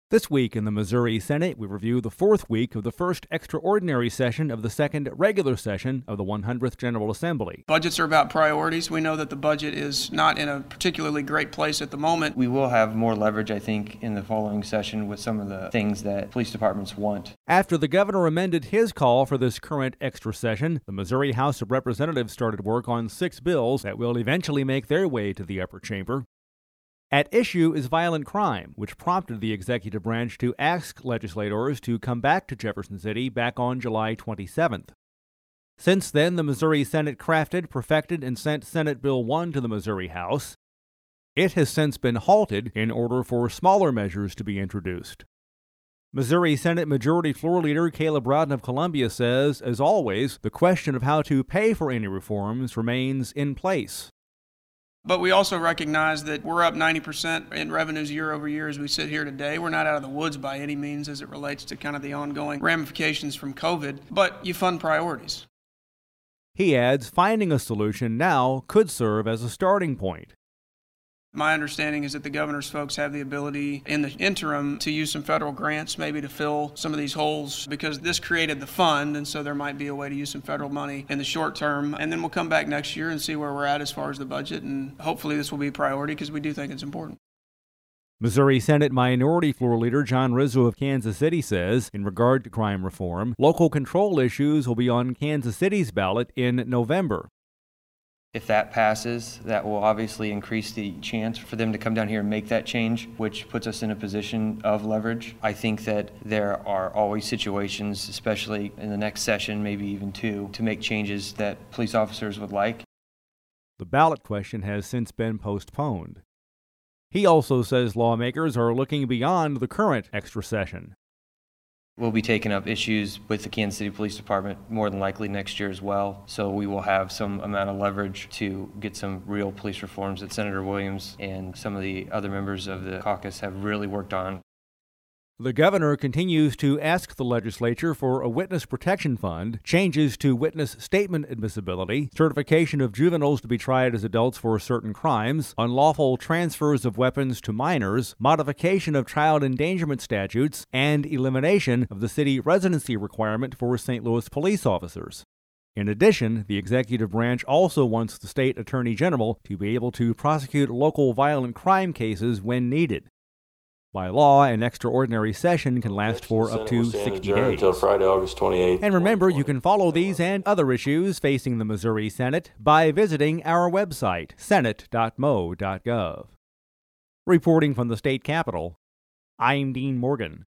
This week in the Missouri Senate, we review the fourth week of the first extraordinary session of the second regular session of the 100th General Assembly. Budgets are about priorities. We know that the budget is not in a particularly great place at the moment. We will have more leverage, I think, in the following session with some of the things that police departments want. After the governor amended his call for this current extra session, the Missouri House of Representatives started work on 6 bills that will eventually make their way to the upper chamber. At issue is violent crime, which prompted the executive branch to ask legislators to come back to Jefferson City back on July 27th. Since then, the Missouri Senate crafted, perfected, and sent Senate Bill 1 to the Missouri House. It has since been halted in order for smaller measures to be introduced. Missouri Senate Majority Floor Leader Caleb Rowden of Columbia says, as always, the question of how to pay for any reforms remains in place. But we also recognize that we're up 90% in revenues year over year as we sit here today. We're not out of the woods by any means as it relates to kind of the ongoing ramifications from COVID, but you fund priorities. He adds, finding a solution now could serve as a starting point. My understanding is that the governor's folks have the ability in the interim to use some federal grants maybe to fill some of these holes because this created the fund, and so there might be a way to use some federal money in the short term. And then we'll come back next year and see where we're at as far as the budget, and hopefully this will be a priority because we do think it's important. Missouri Senate Minority Floor Leader John Rizzo of Kansas City says, in regard to crime reform, local control issues will be on Kansas City's ballot in November. If that passes, that will obviously increase the chance for them to come down here and make that change, which puts us in a position of leverage. I think that there are always situations, especially in the next session, maybe even two, to make changes that police officers would like. The ballot question has since been postponed. He also says lawmakers are looking beyond the current extra session. We'll be taking up issues with the Kansas City Police Department more than likely next year as well. So we will have some amount of leverage to get some real police reforms that Senator Williams and some of the other members of the caucus have really worked on. The governor continues to ask the legislature for a witness protection fund, changes to witness statement admissibility, certification of juveniles to be tried as adults for certain crimes, unlawful transfers of weapons to minors, modification of child endangerment statutes, and elimination of the city residency requirement for St. Louis police officers. In addition, the executive branch also wants the state attorney general to be able to prosecute local violent crime cases when needed. By law, an extraordinary session can last for up to 60 days. Until Friday, August 28th. And remember, you can follow these and other issues facing the Missouri Senate by visiting our website, senate.mo.gov. Reporting from the state capitol, I'm Dean Morgan.